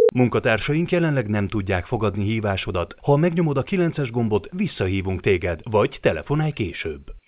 Munkatársaink jelenleg nem tudják fogadni hívásodat. Ha megnyomod a 9-es gombot, visszahívunk téged, vagy telefonálj később.